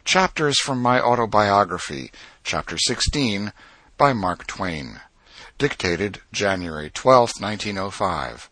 Chapters from my autobiography, Chapter 16, by Mark Twain. Dictated January 12, 1905.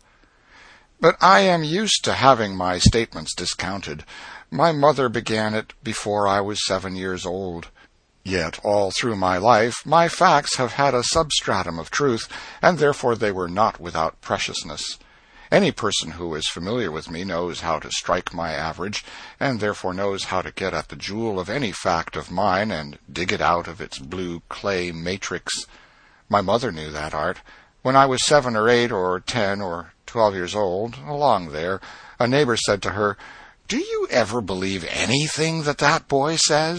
But I am used to having my statements discounted. My mother began it before I was 7 years old. Yet all through my life my facts have had a substratum of truth, and therefore they were not without preciousness. Any person who is familiar with me knows how to strike my average, and therefore knows how to get at the jewel of any fact of mine and dig it out of its blue clay matrix. My mother knew that art. When I was 7 or 8 or 10 or 12 years old, along there, a neighbor said to her, "Do you ever believe anything that boy says?"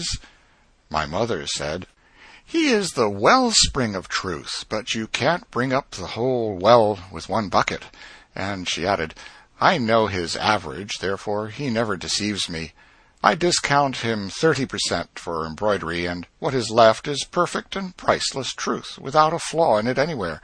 My mother said, "He is the wellspring of truth, but you can't bring up the whole well with one bucket." And she added, "I know his average, therefore he never deceives me. I discount him 30% for embroidery, and what is left is perfect and priceless truth, without a flaw in it anywhere."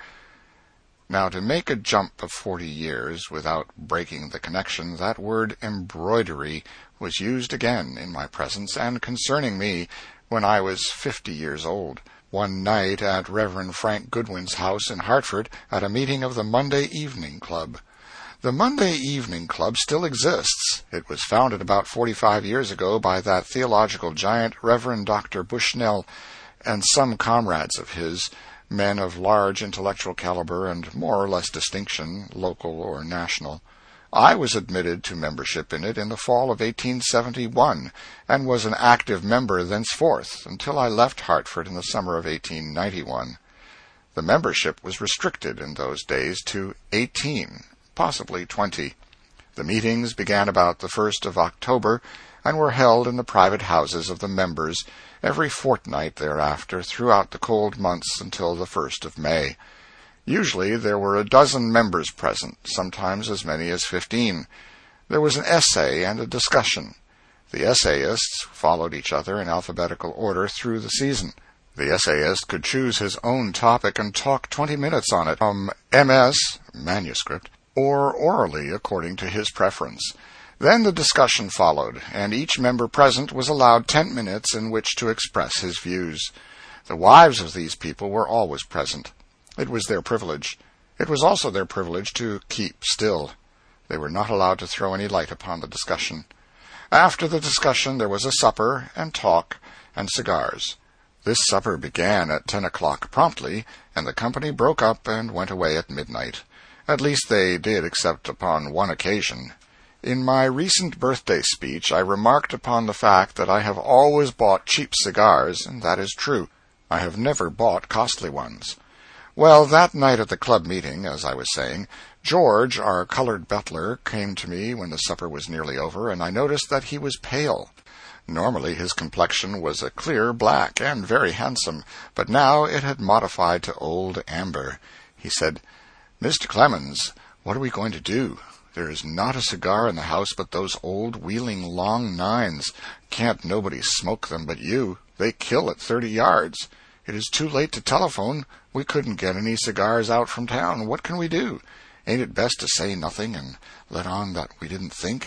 Now, to make a jump of 40 years without breaking the connection, that word embroidery was used again in my presence and concerning me when I was 50 years old. One night at Reverend Frank Goodwin's house in Hartford at a meeting of the Monday Evening Club. The Monday Evening Club still exists. It was founded about 45 years ago by that theological giant, Reverend Dr. Bushnell, and some comrades of his, men of large intellectual caliber and more or less distinction, local or national. I was admitted to membership in it in the fall of 1871, and was an active member thenceforth until I left Hartford in the summer of 1891. The membership was restricted in those days to 18, possibly 20. The meetings began about the 1st of October, and were held in the private houses of the members every fortnight thereafter throughout the cold months until the 1st of May. Usually there were a dozen members present, sometimes as many as 15. There was an essay and a discussion. The essayists followed each other in alphabetical order through the season. The essayist could choose his own topic and talk 20 minutes on it, from MS, manuscript, or orally according to his preference. Then the discussion followed, and each member present was allowed 10 minutes in which to express his views. The wives of these people were always present. It was their privilege. It was also their privilege to keep still. They were not allowed to throw any light upon the discussion. After the discussion there was a supper and talk and cigars. This supper began at 10 o'clock promptly, and the company broke up and went away at midnight. At least they did, except upon one occasion. In my recent birthday speech I remarked upon the fact that I have always bought cheap cigars, and that is true. I have never bought costly ones. Well, that night at the club meeting, as I was saying, George, our colored butler, came to me when the supper was nearly over, and I noticed that he was pale. Normally his complexion was a clear black and very handsome, but now it had modified to old amber. He said, "Mr. Clemens, what are we going to do? There is not a cigar in the house but those old wheeling long nines. Can't nobody smoke them but you. They kill at 30 yards. It is too late to telephone. We couldn't get any cigars out from town. What can we do? Ain't it best to say nothing and let on that we didn't think?"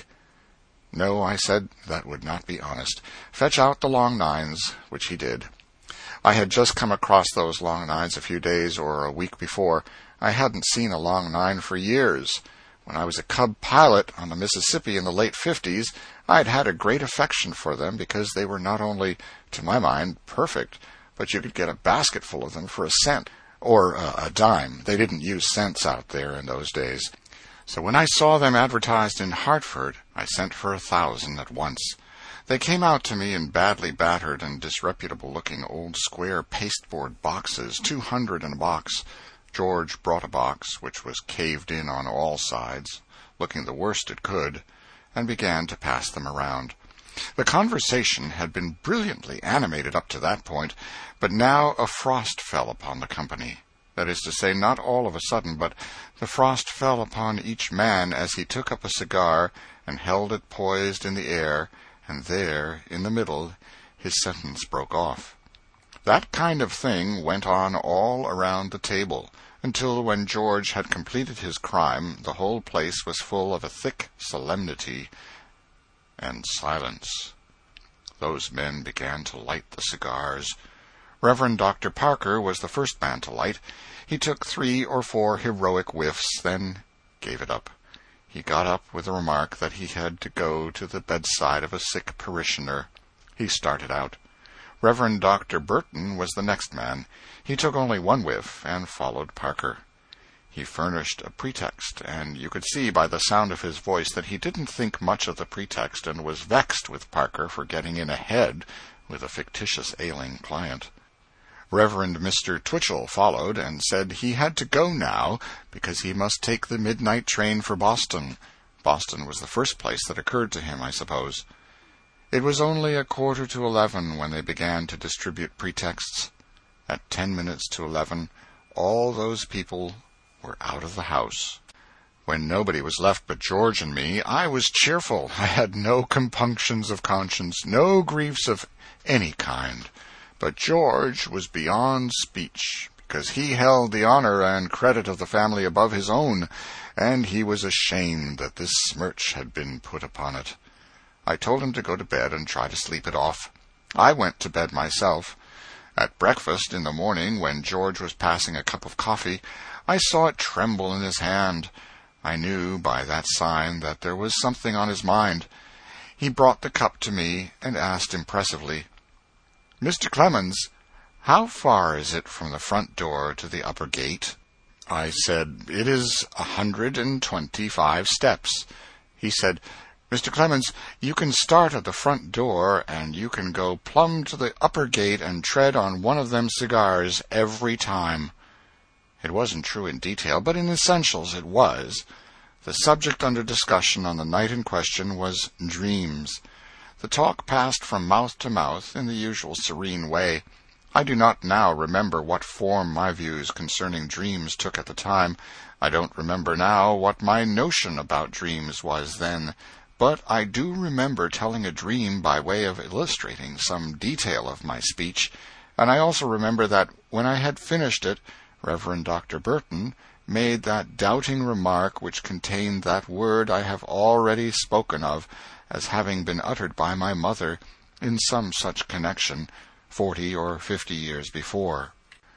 "No," I said, "that would not be honest. Fetch out the long nines," which he did. I had just come across those long nines a few days or a week before. I hadn't seen a long nine for years. When I was a cub pilot on the Mississippi in the late 50s, I had a great affection for them because they were not only, to my mind, perfect, but you could get a basketful of them for a cent, or a dime. They didn't use cents out there in those days. So when I saw them advertised in Hartford, I sent for 1,000 at once. They came out to me in badly battered and disreputable-looking old square pasteboard boxes, 200 in a box. George brought a box, which was caved in on all sides, looking the worst it could, and began to pass them around. The conversation had been brilliantly animated up to that point, but now a frost fell upon the company. That is to say, not all of a sudden, but the frost fell upon each man as he took up a cigar and held it poised in the air, and there, in the middle, his sentence broke off. That kind of thing went on all around the table, until when George had completed his crime the whole place was full of a thick solemnity and silence. Those men began to light the cigars. Reverend Dr. Parker was the first man to light. He took 3 or 4 heroic whiffs, then gave it up. He got up with the remark that he had to go to the bedside of a sick parishioner. He started out. Reverend Dr. Burton was the next man. He took only 1 whiff and followed Parker. He furnished a pretext, and you could see by the sound of his voice that he didn't think much of the pretext and was vexed with Parker for getting in ahead with a fictitious ailing client. Reverend Mr. Twitchell followed and said he had to go now because he must take the midnight train for Boston. Boston was the first place that occurred to him, I suppose. It was only 11:15 when they began to distribute pretexts. At 10 minutes to 11, all those people were out of the house. When nobody was left but George and me, I was cheerful. I had no compunctions of conscience, no griefs of any kind. But George was beyond speech, because he held the honor and credit of the family above his own, and he was ashamed that this smirch had been put upon it. I told him to go to bed and try to sleep it off. I went to bed myself. At breakfast in the morning, when George was passing a cup of coffee, I saw it tremble in his hand. I knew by that sign that there was something on his mind. He brought the cup to me and asked impressively, "Mr. Clemens, how far is it from the front door to the upper gate?" I said, "It is 125 steps." He said, "Mr. Clemens, you can start at the front door, and you can go plumb to the upper gate and tread on one of them cigars every time." It wasn't true in detail, but in essentials it was. The subject under discussion on the night in question was dreams. The talk passed from mouth to mouth in the usual serene way. I do not now remember what form my views concerning dreams took at the time. I don't remember now what my notion about dreams was then. But I do remember telling a dream by way of illustrating some detail of my speech, and I also remember that when I had finished it, Reverend Dr. Burton made that doubting remark which contained that word I have already spoken of as having been uttered by my mother in some such connection 40 or 50 years before.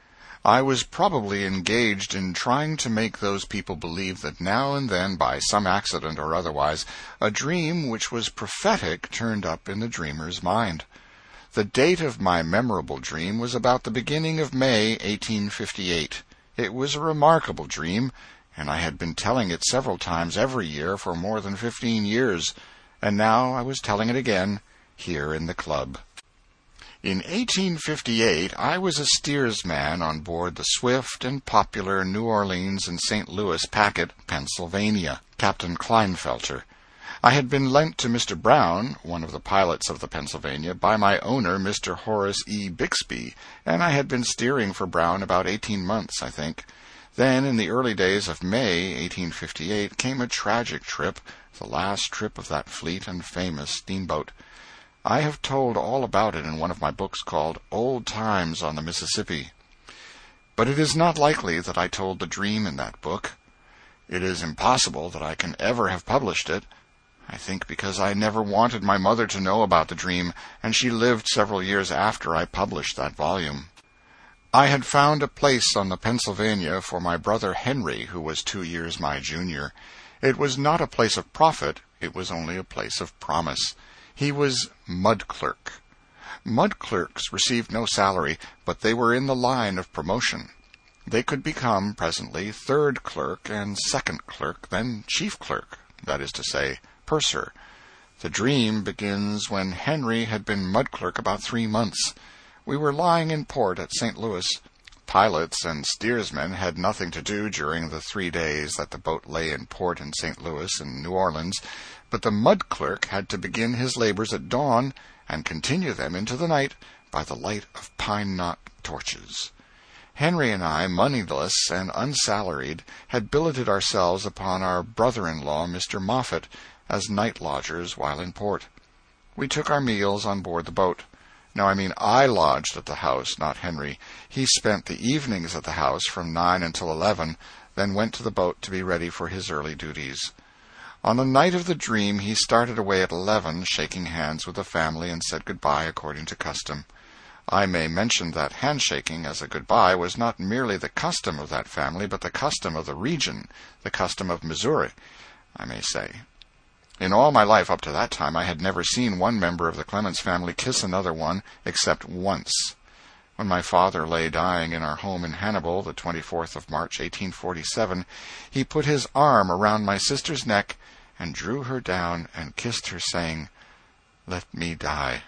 I was probably engaged in trying to make those people believe that now and then, by some accident or otherwise, a dream which was prophetic turned up in the dreamer's mind. The date of my memorable dream was about the beginning of May, 1858. It was a remarkable dream, and I had been telling it several times every year for more than 15 years, and now I was telling it again here in the club. In 1858 I was a steersman on board the swift and popular New Orleans and St. Louis packet Pennsylvania, Captain Kleinfelter. I had been lent to Mr. Brown, one of the pilots of the Pennsylvania, by my owner, Mr. Horace E. Bixby, and I had been steering for Brown about 18 months, I think. Then, in the early days of May, 1858, came a tragic trip, the last trip of that fleet and famous steamboat. I have told all about it in one of my books called Old Times on the Mississippi. But it is not likely that I told the dream in that book. It is impossible that I can ever have published it. I think because I never wanted my mother to know about the dream, and she lived several years after I published that volume. I had found a place on the Pennsylvania for my brother Henry, who was 2 years my junior. It was not a place of profit, it was only a place of promise. He was mud clerk. Mud clerks received no salary, but they were in the line of promotion. They could become, presently, third clerk and second clerk, then chief clerk, that is to say, purser. The dream begins when Henry had been mud clerk about 3 months. We were lying in port at St. Louis. Pilots and steersmen had nothing to do during the 3 days that the boat lay in port in St. Louis and New Orleans, but the mud clerk had to begin his labors at dawn and continue them into the night by the light of pine-knot torches. Henry and I, moneyless and unsalaried, had billeted ourselves upon our brother-in-law, Mr. Moffett, as night lodgers while in port. We took our meals on board the boat. Now, I lodged at the house, not Henry. He spent the evenings at the house from 9 until 11, then went to the boat to be ready for his early duties. On the night of the dream he started away at 11, shaking hands with the family, and said good-bye according to custom. I may mention that handshaking as a good-bye was not merely the custom of that family, but the custom of the region, the custom of Missouri, I may say. In all my life up to that time I had never seen one member of the Clemens family kiss another one except once. When my father lay dying in our home in Hannibal, the 24th of March, 1847, he put his arm around my sister's neck and drew her down and kissed her, saying, "Let me die."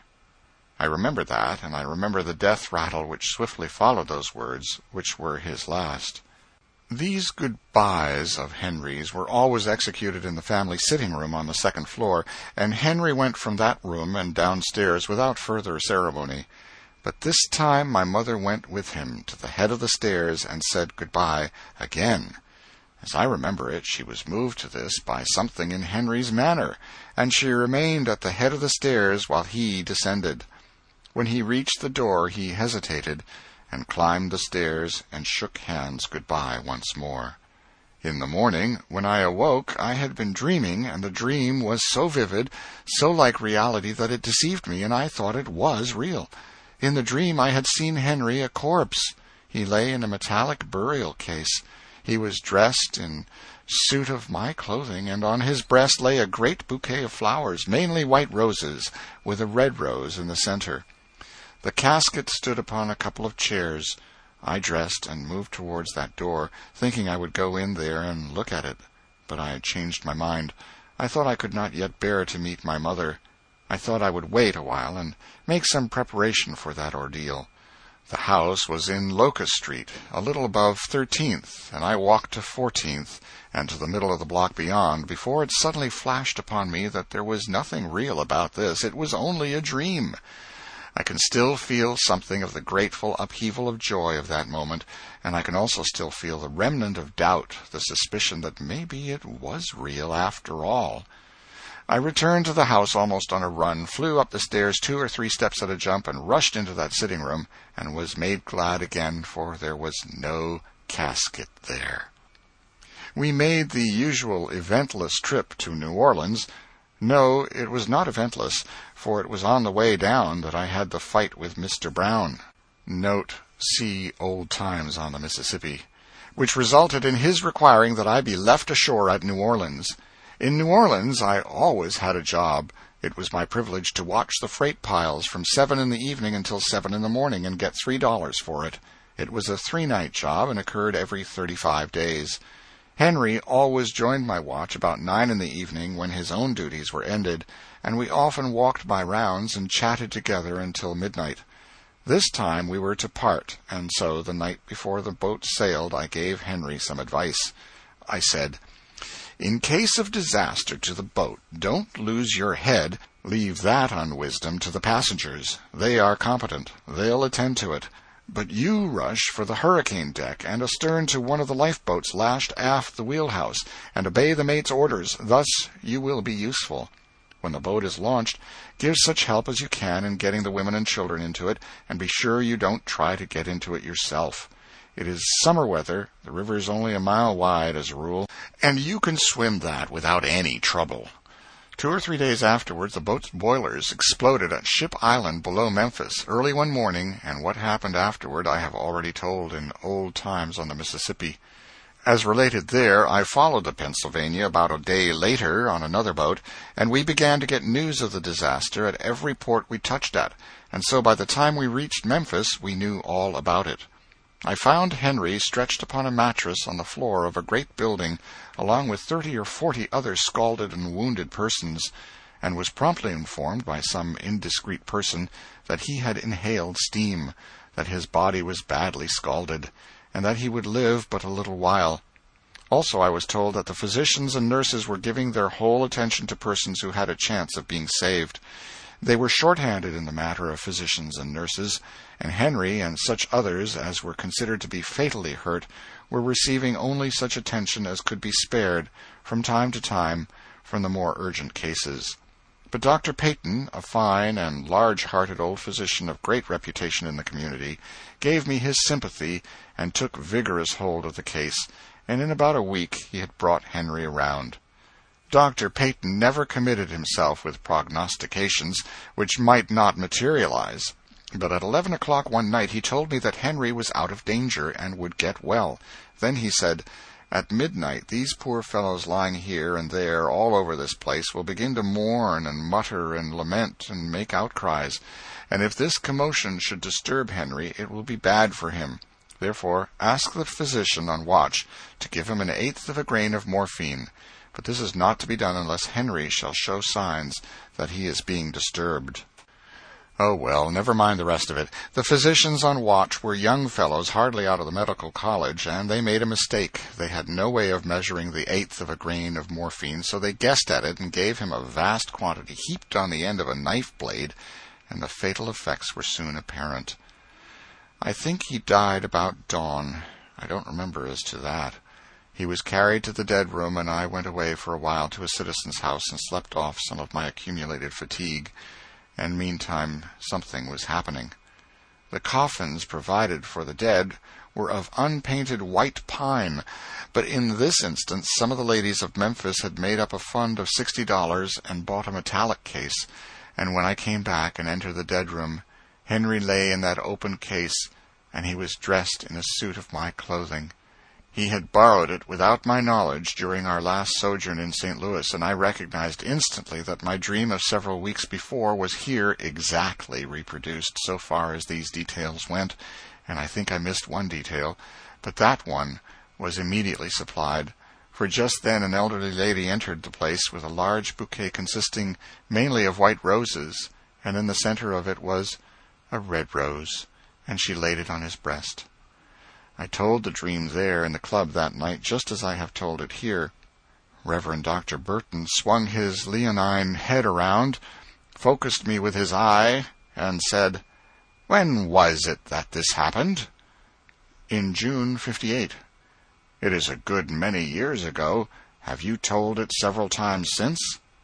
I remember that, and I remember the death rattle which swiftly followed those words, which were his last. These good-byes of Henry's were always executed in the family sitting-room on the second floor, and Henry went from that room and downstairs without further ceremony. But this time my mother went with him to the head of the stairs and said good-bye again. As I remember it, she was moved to this by something in Henry's manner, and she remained at the head of the stairs while he descended. When he reached the door he hesitated, and climbed the stairs and shook hands good-bye once more. In the morning, when I awoke, I had been dreaming, and the dream was so vivid, so like reality, that it deceived me, and I thought it was real. In the dream I had seen Henry a corpse. He lay in a metallic burial case. He was dressed in suit of my clothing, and on his breast lay a great bouquet of flowers, mainly white roses, with a red rose in the center. The casket stood upon a couple of chairs. I dressed and moved towards that door, thinking I would go in there and look at it. But I had changed my mind. I thought I could not yet bear to meet my mother. I thought I would wait a while and make some preparation for that ordeal. The house was in Locust Street, a little above 13th, and I walked to 14th and to the middle of the block beyond before it suddenly flashed upon me that there was nothing real about this. It was only a dream. I can still feel something of the grateful upheaval of joy of that moment, and I can also still feel the remnant of doubt, the suspicion that maybe it was real after all. I returned to the house almost on a run, flew up the stairs 2 or 3 steps at a jump, and rushed into that sitting-room, and was made glad again, for there was no casket there. We made the usual eventless trip to New Orleans. No, it was not eventless, for it was on the way down that I had the fight with Mr. Brown. Note, see Old Times on the Mississippi, which resulted in his requiring that I be left ashore at New Orleans. In New Orleans I always had a job. It was my privilege to watch the freight piles from 7 in the evening until 7 in the morning and get $3 for it. It was a 3-night job and occurred every 35 days. Henry always joined my watch about 9 in the evening when his own duties were ended, and we often walked by rounds and chatted together until midnight. This time we were to part, and so the night before the boat sailed I gave Henry some advice. I said, "In case of disaster to the boat, don't lose your head. Leave that unwisdom to the passengers. They are competent. They'll attend to it. But you rush for the hurricane deck and astern to one of the lifeboats lashed aft the wheelhouse, and obey the mate's orders. Thus you will be useful. When the boat is launched, give such help as you can in getting the women and children into it, and be sure you don't try to get into it yourself. It is summer weather, the river is only a mile wide as a rule, and you can swim that without any trouble." 2 or 3 days afterwards the boat's boilers exploded at Ship Island below Memphis early one morning, and what happened afterward I have already told in Old Times on the Mississippi. As related there, I followed the Pennsylvania about a day later on another boat, and we began to get news of the disaster at every port we touched at, and so by the time we reached Memphis we knew all about it. I found Henry stretched upon a mattress on the floor of a great building, along with 30 or 40 other scalded and wounded persons, and was promptly informed by some indiscreet person that he had inhaled steam, that his body was badly scalded, and that he would live but a little while. Also I was told that the physicians and nurses were giving their whole attention to persons who had a chance of being saved. They were short-handed in the matter of physicians and nurses, and Henry and such others as were considered to be fatally hurt were receiving only such attention as could be spared, from time to time, from the more urgent cases. But Dr. Peyton, a fine and large-hearted old physician of great reputation in the community, gave me his sympathy and took vigorous hold of the case, and in about a week he had brought Henry around. Dr. Peyton never committed himself with prognostications which might not materialize. But at 11 o'clock one night he told me that Henry was out of danger and would get well. Then he said, "At midnight these poor fellows lying here and there all over this place will begin to mourn and mutter and lament and make outcries, and if this commotion should disturb Henry it will be bad for him. Therefore ask the physician on watch to give him 1/8 of a grain of morphine. But this is not to be done unless Henry shall show signs that he is being disturbed." Oh, well, never mind the rest of it. The physicians on watch were young fellows hardly out of the medical college, and they made a mistake. They had no way of measuring the 1/8 of a grain of morphine, so they guessed at it and gave him a vast quantity heaped on the end of a knife blade, and the fatal effects were soon apparent. I think he died about dawn. I don't remember as to that. He was carried to the dead room, and I went away for a while to a citizen's house and slept off some of my accumulated fatigue. And meantime something was happening. The coffins provided for the dead were of unpainted white pine, but in this instance some of the ladies of Memphis had made up a fund of $60 and bought a metallic case, and when I came back and entered the dead room, Henry lay in that open case, and he was dressed in a suit of my clothing. He had borrowed it without my knowledge during our last sojourn in St. Louis, and I recognized instantly that my dream of several weeks before was here exactly reproduced so far as these details went, and I think I missed one detail, but that one was immediately supplied, for just then an elderly lady entered the place with a large bouquet consisting mainly of white roses, and in the center of it was a red rose, and she laid it on his breast. I told the dream there in the club that night just as I have told it here. Reverend Dr. Burton swung his leonine head around, focused me with his eye, and said, "When was it that this happened?" "In June, '58. "It is a good many years ago. Have you told it several times since?"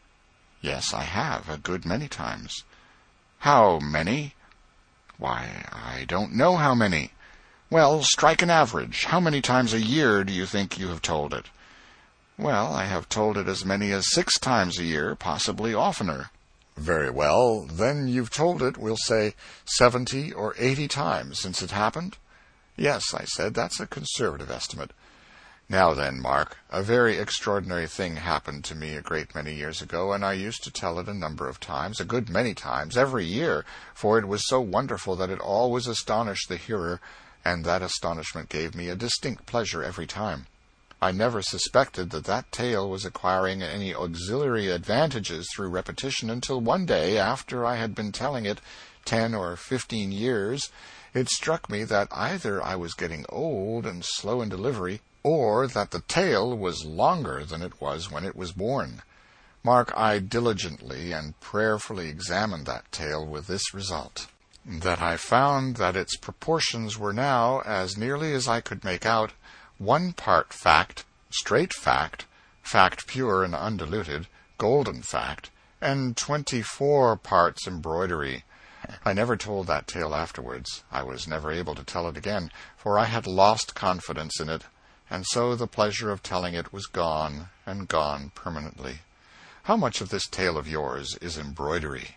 "Yes, I have, a good many times." "How many?" "Why, I don't know how many." "Well, strike an average. How many times a year do you think you have told it?" "Well, I have told it as many as 6 times a year, possibly oftener." "Very well. Then you've told it, we'll say, 70 or 80 times since it happened?" "Yes," I said, "that's a conservative estimate." "Now then, Mark, a very extraordinary thing happened to me a great many years ago, and I used to tell it a number of times, a good many times, every year, for it was so wonderful that it always astonished the hearer, and that astonishment gave me a distinct pleasure every time. I never suspected that that tale was acquiring any auxiliary advantages through repetition until one day, after I had been telling it 10 or 15 years, it struck me that either I was getting old and slow in delivery, or that the tale was longer than it was when it was born. Mark, I diligently and prayerfully examined that tale with this result, that I found that its proportions were now, as nearly as I could make out, 1 part fact, straight fact, fact pure and undiluted, golden fact, and 24 parts embroidery. I never told that tale afterwards. I was never able to tell it again, for I had lost confidence in it, and so the pleasure of telling it was gone, and gone permanently. How much of this tale of yours is embroidery?"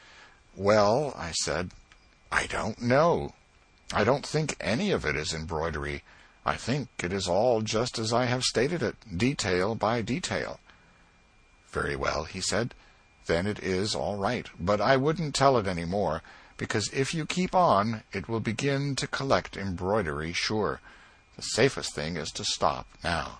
"Well," I said, "I don't know. I don't think any of it is embroidery. I think it is all just as I have stated it, detail by detail." "Very well," he said, "then it is all right, but I wouldn't tell it any more, because if you keep on it will begin to collect embroidery sure. The safest thing is to stop now."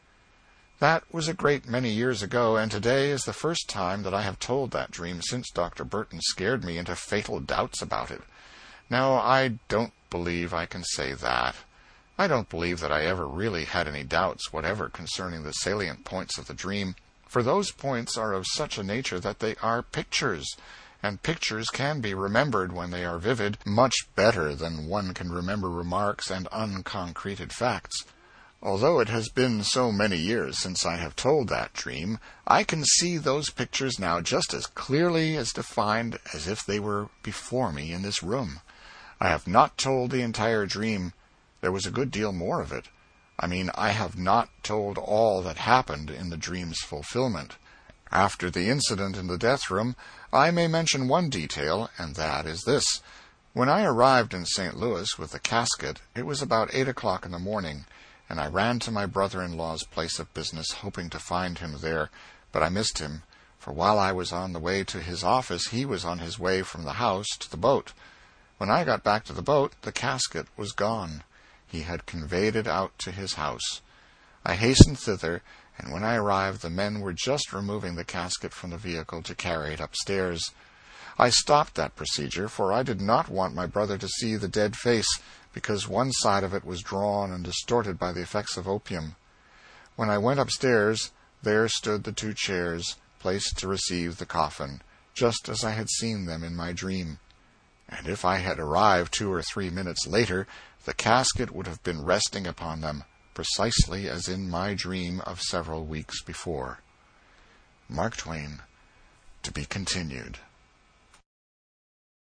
That was a great many years ago, and today is the first time that I have told that dream since Dr. Burton scared me into fatal doubts about it. Now, I don't believe I can say that. I don't believe that I ever really had any doubts whatever concerning the salient points of the dream, for those points are of such a nature that they are pictures, and pictures can be remembered when they are vivid much better than one can remember remarks and unconcreted facts. Although it has been so many years since I have told that dream, I can see those pictures now just as clearly as defined as if they were before me in this room. I have not told the entire dream. There was a good deal more of it. I mean, I have not told all that happened in the dream's fulfillment. After the incident in the death room, I may mention one detail, and that is this. When I arrived in St. Louis with the casket, it was about 8 o'clock in the morning, and I ran to my brother-in-law's place of business, hoping to find him there, but I missed him, for while I was on the way to his office he was on his way from the house to the boat. When I got back to the boat, the casket was gone. He had conveyed it out to his house. I hastened thither, and when I arrived the men were just removing the casket from the vehicle to carry it upstairs. I stopped that procedure, for I did not want my brother to see the dead face, because one side of it was drawn and distorted by the effects of opium. When I went upstairs, there stood the 2 chairs, placed to receive the coffin, just as I had seen them in my dream. And if I had arrived 2 or 3 minutes later, the casket would have been resting upon them, precisely as in my dream of several weeks before. Mark Twain. To be continued.